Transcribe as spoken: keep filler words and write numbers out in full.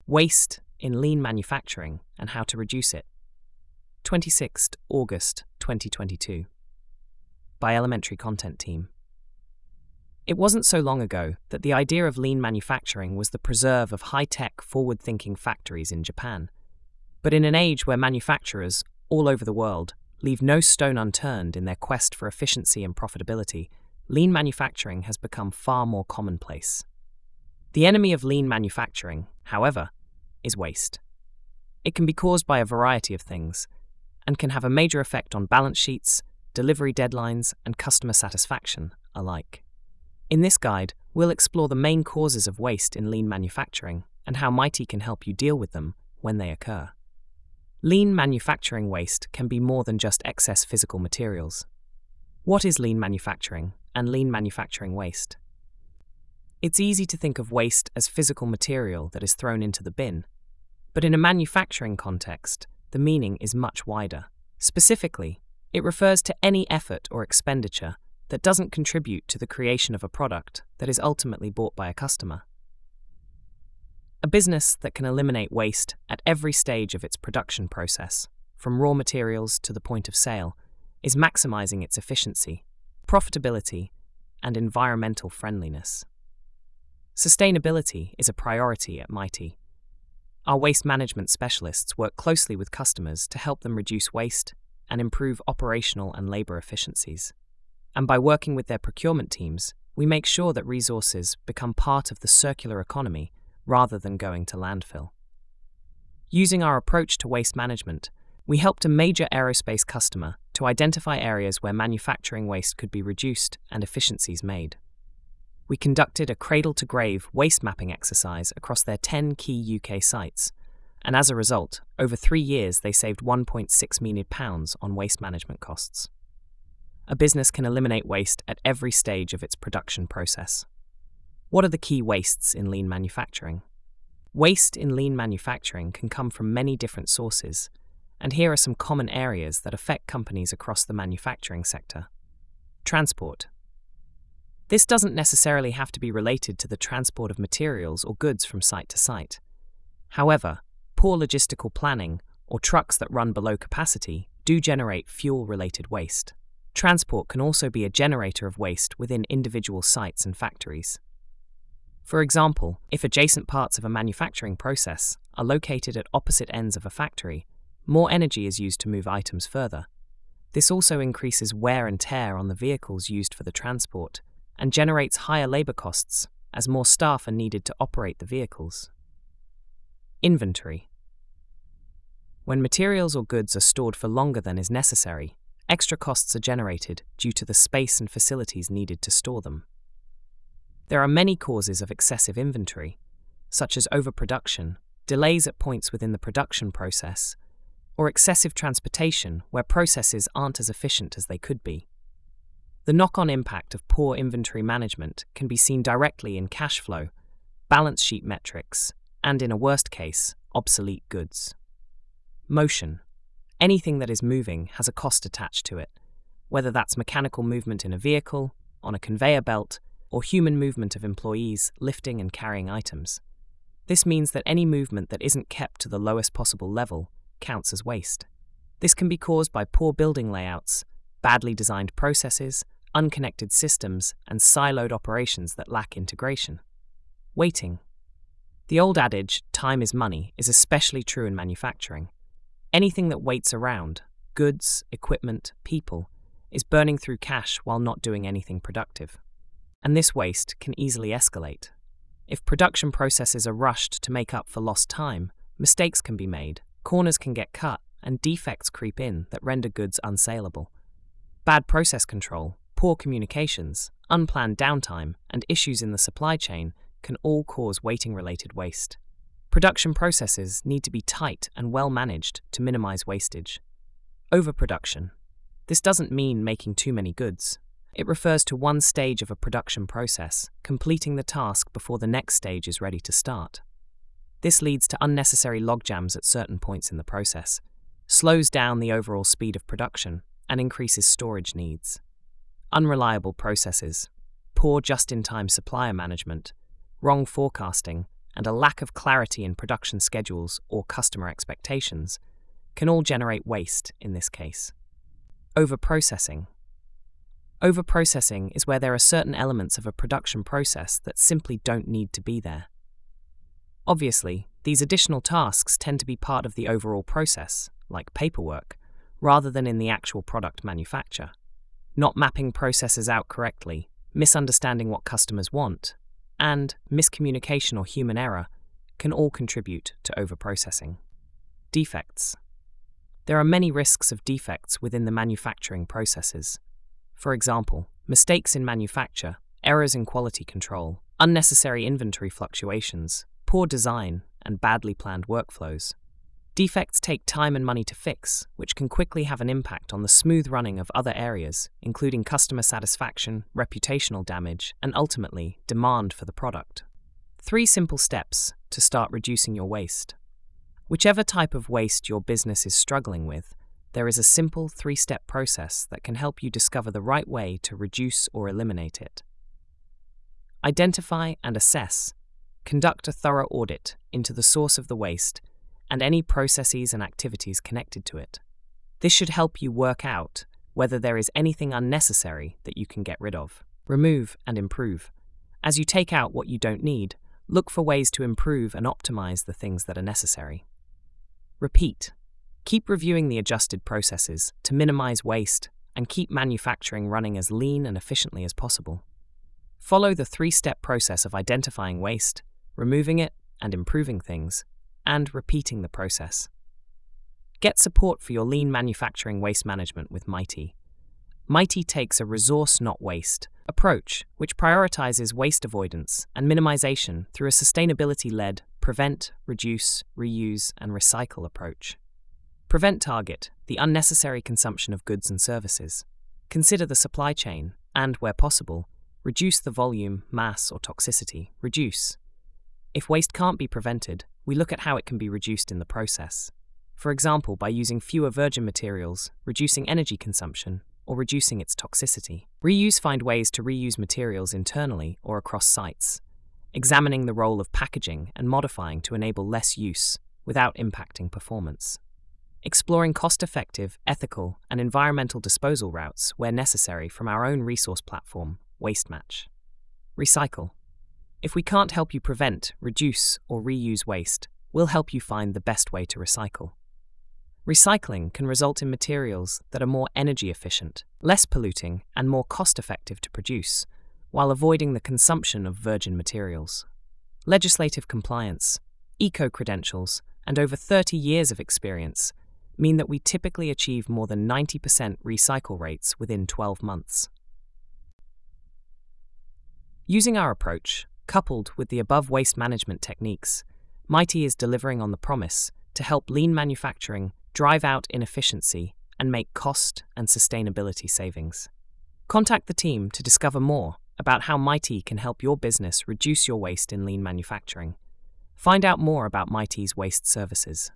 Waste in lean manufacturing and how to reduce it. twenty-sixth of August twenty twenty-two. By Elementary Content Team. It wasn't so long ago that the idea of lean manufacturing was the preserve of high-tech, forward-thinking factories in Japan. But in an age where manufacturers all over the world leave no stone unturned in their quest for efficiency and profitability, lean manufacturing has become far more commonplace. The enemy of lean manufacturing, however, is waste. It can be caused by a variety of things and can have a major effect on balance sheets, delivery deadlines, and customer satisfaction alike. In this guide, we'll explore the main causes of waste in lean manufacturing and how Mighty can help you deal with them when they occur. Lean manufacturing waste can be more than just excess physical materials. What is lean manufacturing and lean manufacturing waste? It's easy to think of waste as physical material that is thrown into the bin, but in a manufacturing context, the meaning is much wider. Specifically, it refers to any effort or expenditure that doesn't contribute to the creation of a product that is ultimately bought by a customer. A business that can eliminate waste at every stage of its production process, from raw materials to the point of sale, is maximizing its efficiency, profitability, and environmental friendliness. Sustainability is a priority at Mighty. Our waste management specialists work closely with customers to help them reduce waste and improve operational and labor efficiencies. And by working with their procurement teams, we make sure that resources become part of the circular economy rather than going to landfill. Using our approach to waste management, we helped a major aerospace customer to identify areas where manufacturing waste could be reduced and efficiencies made. We conducted a cradle-to-grave waste mapping exercise across their ten key U K sites, and as a result, over three years they saved one point six million pounds on waste management costs. A business can eliminate waste at every stage of its production process. What are the key wastes in lean manufacturing? Waste in lean manufacturing can come from many different sources, and here are some common areas that affect companies across the manufacturing sector. Transport. This doesn't necessarily have to be related to the transport of materials or goods from site to site. However, poor logistical planning or trucks that run below capacity do generate fuel-related waste. Transport can also be a generator of waste within individual sites and factories. For example, if adjacent parts of a manufacturing process are located at opposite ends of a factory, more energy is used to move items further. This also increases wear and tear on the vehicles used for the transport and generates higher labor costs as more staff are needed to operate the vehicles. Inventory. When materials or goods are stored for longer than is necessary, extra costs are generated due to the space and facilities needed to store them. There are many causes of excessive inventory, such as overproduction, delays at points within the production process, or excessive transportation where processes aren't as efficient as they could be. The knock-on impact of poor inventory management can be seen directly in cash flow, balance sheet metrics, and in a worst case, obsolete goods. Motion. Anything that is moving has a cost attached to it, whether that's mechanical movement in a vehicle, on a conveyor belt, or human movement of employees lifting and carrying items. This means that any movement that isn't kept to the lowest possible level counts as waste. This can be caused by poor building layouts, badly designed processes, unconnected systems, and siloed operations that lack integration. Waiting. The old adage, time is money, is especially true in manufacturing. Anything that waits around, goods, equipment, people, is burning through cash while not doing anything productive. And this waste can easily escalate. If production processes are rushed to make up for lost time, mistakes can be made, corners can get cut, and defects creep in that render goods unsaleable. Bad process control, poor communications, unplanned downtime, and issues in the supply chain can all cause waiting-related waste. Production processes need to be tight and well managed to minimize wastage. Overproduction. This doesn't mean making too many goods. It refers to one stage of a production process, completing the task before the next stage is ready to start. This leads to unnecessary logjams at certain points in the process, slows down the overall speed of production, and increases storage needs. Unreliable processes, poor just-in-time supplier management, wrong forecasting, and a lack of clarity in production schedules or customer expectations can all generate waste in this case. Overprocessing. Overprocessing is where there are certain elements of a production process that simply don't need to be there. Obviously, these additional tasks tend to be part of the overall process, like paperwork, rather than in the actual product manufacture. Not mapping processes out correctly, misunderstanding what customers want, and miscommunication or human error can all contribute to overprocessing. Defects. There are many risks of defects within the manufacturing processes. For example, mistakes in manufacture, errors in quality control, unnecessary inventory fluctuations, poor design, and badly planned workflows. Defects take time and money to fix, which can quickly have an impact on the smooth running of other areas, including customer satisfaction, reputational damage, and ultimately, demand for the product. Three simple steps to start reducing your waste. Whichever type of waste your business is struggling with, there is a simple three-step process that can help you discover the right way to reduce or eliminate it. Identify and assess. Conduct a thorough audit into the source of the waste and any processes and activities connected to it. This should help you work out whether there is anything unnecessary that you can get rid of. Remove and improve. As you take out what you don't need, look for ways to improve and optimize the things that are necessary. Repeat. Keep reviewing the adjusted processes to minimize waste and keep manufacturing running as lean and efficiently as possible. Follow the three-step process of identifying waste, removing it and improving things, and repeating the process. Get support for your lean manufacturing waste management with Mighty. Mighty takes a resource not waste approach, which prioritizes waste avoidance and minimization through a sustainability-led prevent, reduce, reuse, and recycle approach. Prevent target the unnecessary consumption of goods and services. Consider the supply chain and, where possible, reduce the volume, mass, or toxicity. Reduce. If waste can't be prevented, we look at how it can be reduced in the process. For example, by using fewer virgin materials, reducing energy consumption, or reducing its toxicity. Reuse. Find ways to reuse materials internally or across sites, examining the role of packaging and modifying to enable less use without impacting performance. Exploring cost-effective, ethical, and environmental disposal routes where necessary from our own resource platform, WasteMatch. Recycle. If we can't help you prevent, reduce, or reuse waste, we'll help you find the best way to recycle. Recycling can result in materials that are more energy efficient, less polluting, and more cost-effective to produce, while avoiding the consumption of virgin materials. Legislative compliance, eco-credentials, and over thirty years of experience mean that we typically achieve more than ninety percent recycle rates within twelve months. Using our approach, coupled with the above waste management techniques, Mighty is delivering on the promise to help lean manufacturing drive out inefficiency and make cost and sustainability savings. Contact the team to discover more about how Mighty can help your business reduce your waste in lean manufacturing. Find out more about Mighty's waste services.